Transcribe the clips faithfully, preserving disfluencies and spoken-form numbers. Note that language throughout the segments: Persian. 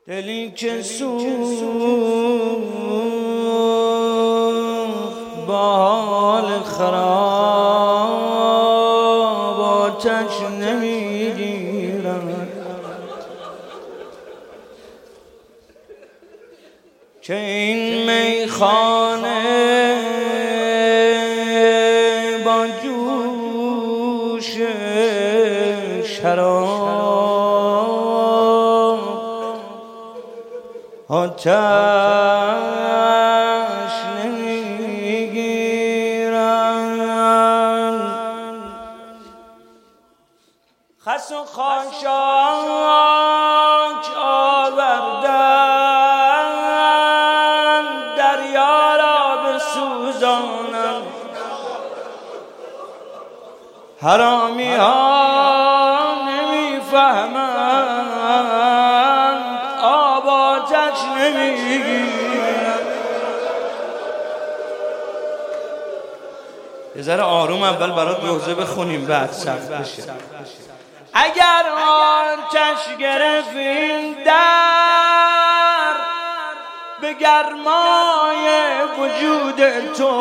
دلی که سوخت با حال خراب آتش نمیگیرد که این میخانه با جوش شراب آتش نمیگیرند. خس و خاشاک آوردن دریا را بسوزانند. حرامی ها نمیفهمند آب آتش نمیگیرند. یه ذره آروم اول برات روزه بخونیم بعد سخت بشه. اگر آتش گرفتین در به گرمای وجود تو،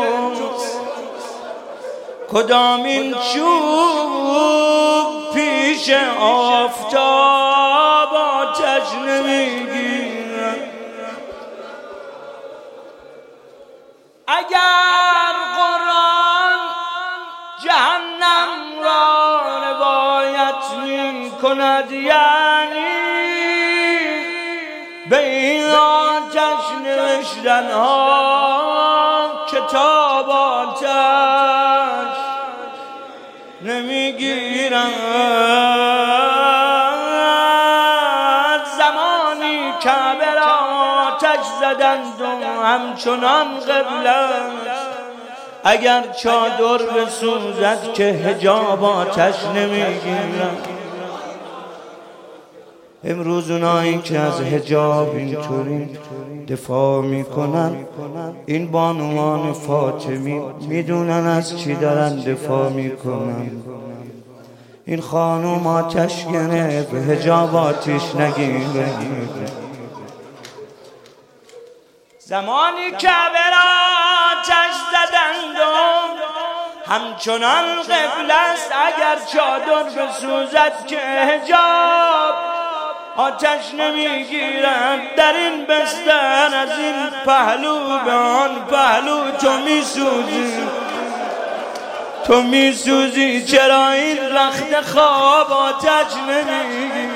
کدامین چوب پیش آفتاب آتش نمیگیرد. اگر قرآن جهنم را روایت می کند، یعنی به این آتش نوشتن ها کتاب آتش نمیگیرند. زمانی کعبه را آتش زدند و همچنان قبله، اگر چادر بسوزد که حجاب آتش نمیگیرند. امروز اونایی که از حجاب اینطوری دفاع میکنن، این بانوان فاطمی میدونن از چی دارن دفاع میکنن. این خانوم آتش گرفت به حجاب آتش نگیره. زمانی که به آتش زدند و همچنان قبله است، اگر چادر بسوزد که حجاب آتش نمیگیرد. در این بستر از این پهلو به آن پهلو تو میسوزی، تو میسوزی. چرا این رخت خواب آتش نمیگیرد؟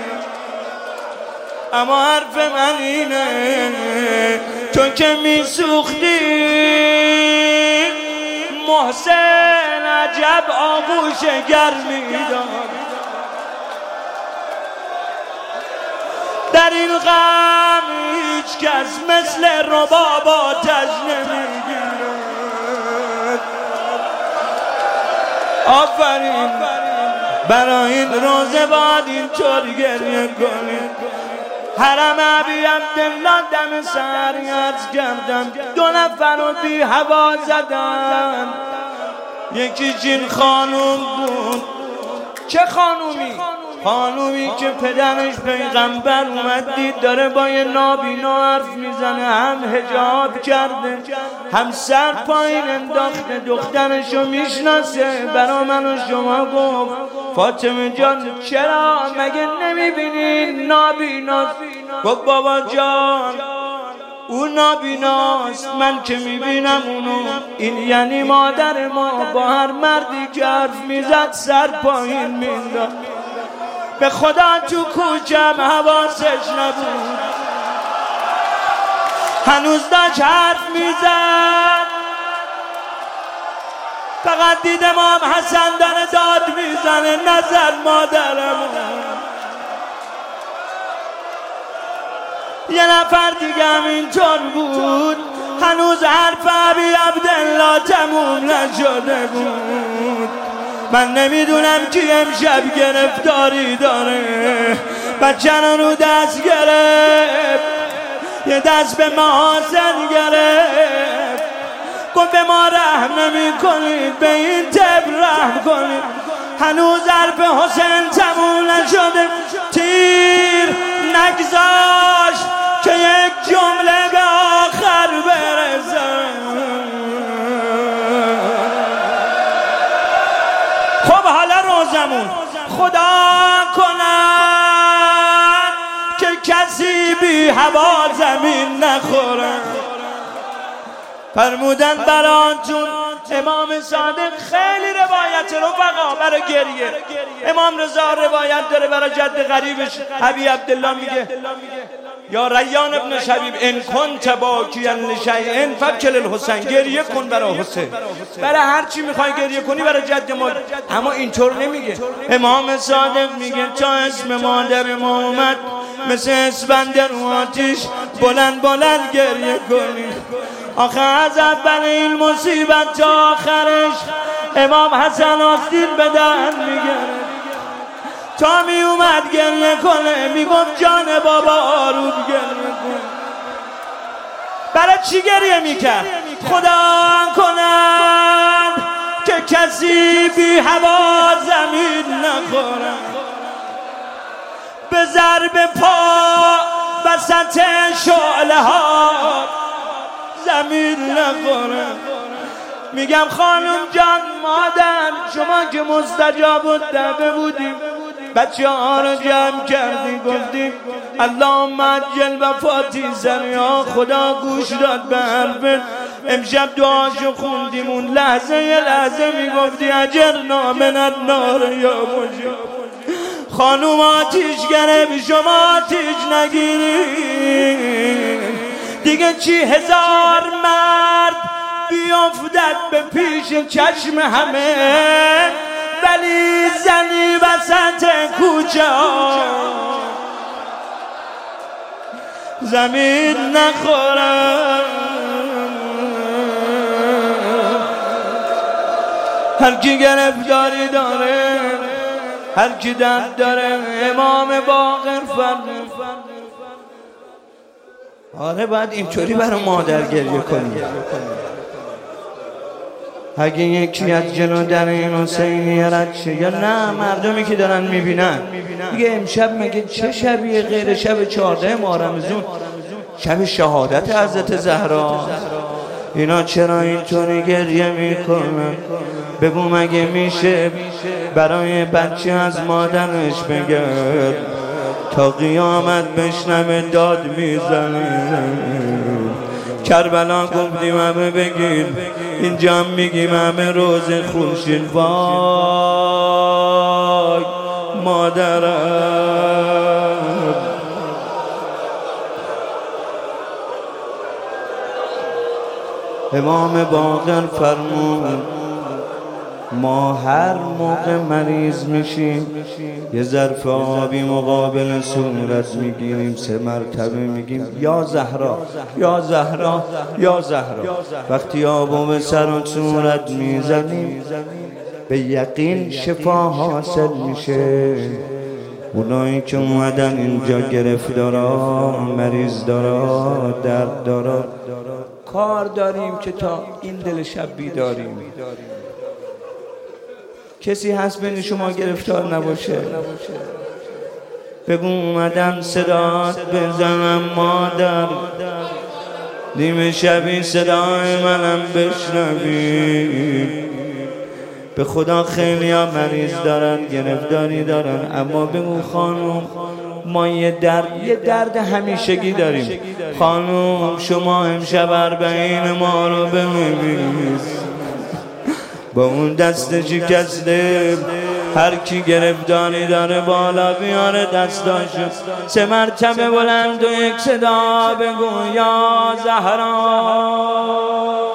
اما حرف من اینه، تو که میسوختی محسن عجب آغوش گرمی داد. در این غم هیچ کس مثل رباب آتش نمیگیرد. آفرین، برای این روزه باید اینطور گریه کنید. حرم ابی عبدالله دم سر عرض کردم، دو نفر رو بی هوا زدن. یکی جین خانوم بود. چه خانومی؟ خانومی که پدرش پیغمبر اومد دید داره با یه نابینا حرف میزنه، هم حجاب کرده هم سر پایین انداخته، دخترشو میشناسه. برا من و شما گفت فاطمه جان چرا مگه نمیبینی نابیناست؟ گفت بابا جان اون نابیناست، من که میبینم اونو. این یعنی مادر ما با هر مردی که حرف میزد سر پایین مینداخت. به خدا تو کوچم حواسش نبود، هنوز داشت حرف میزد. فقط دید امام حسن داره داد میزنه نظر مادرمون. یه نفر دیگه هم اینطور بود، هنوز حرف ابی عبدالله تموم نشده بود. من نمیدونم کی امشب گرفتاری داره. بچه رو دست گرفت، یه دست به محاسن گرفت، گفت به ما رحم نمی کنید، به این طب رحم کنید. هنوز حرف حسین تموم نشده، تیر نگذار جمله به آخر برسن. خب حالا روزمون خدا کنن که کسی بی هوا زمین نخوره. فرمودن براتون امام صادق خیلی روایت رفقا برای گریه. امام رضا روایت داره برای جد غریبش ابی عبدالله میگه یا ریان ابن شبیب ان کنت باکیا لشیء فابکی الحسین، گریه کن برای حسین. برای هر چی میخوای گریه کنی برای جد ما، اما اینطور نمیگه. امام صادق میگه تا اسم مادر ما اومد مثل اسفند رو آتیش بلند بلند گریه کنی. آخه از اول این مصیبت تا آخرش امام حسن آستین به دهن میگه تا می اومد گریه کنه میگفت جان بابا آروم گریه کن. برای چی گریه میکرد؟ خدا کنند که کسی بی هوا زمین نخوره. به ضرب پا وسط شعله ها زمین نخوره. میگم خانم جان مادر شما که مستجاب الدعوه بودیم بچه ها رو جمع کردی گفتی اللهم عجل وفاتی زریا، خدا گوش داد به حرفت. امشب دعاشو خوندیم اون لحظه یه لحظه میگفتی اجرنا من النار یا مجاب. خانوم آتیش گرفت شما آتیش نگیری دیگه چی هزار مرد بیافتد به پیش چشم همه ولی زنی وسط کوچه زمین نخورم. هر کی گرفتاری داره هر کی درد داره امام باقر فرمود آره باید اینطوری برای مادر گریه کنی. اگه یکی از جلو در این حسینی رد شه یا نه مردمی که دارن میبینن میگه امشب مگه چه شبیه غیر شب چهارده ماه رمضان، شب شهادت حضرت زهرا، اینا چرا اینطوری گریه میکنن؟ بگو مگه میشه برای بچه از مادرش بگه تا قیامت بشنوه داد میزنه. کربلا گفتیم همه بگید اینجا میگیم همه روز خورشید وای مادرم. امام باقر فرمود ما هر موقع مریض میشیم یه ظرف آبی مقابل صورت میگیریم سه مرتبه میگیم یا زهرا یا زهرا یا زهرا. وقتی آبو به سر و صورت میزنیم به یقین شفا حاصل میشه. اونایی که اومدن اینجا گرفتارا مریض دارا درد دارا کار داریم که تا این دل شب بیداریم. کسی هست بین شما گرفتار نباشه؟ بگو اومدم صدات بزنم مادر نیمه شبی صدای منم بشنوی. به خدا خیلی ها مریض دارن گرفتاری دارن اما بگو خانوم ما یه درد یه درد همیشگی داریم. خانوم شما امشب اربعین ما رو ببینید با اون دست شکسته هر کی گرفتاری داره بالا بیاره دستاشو سه مرتبه بلند و یک صدا بگو یا زهرا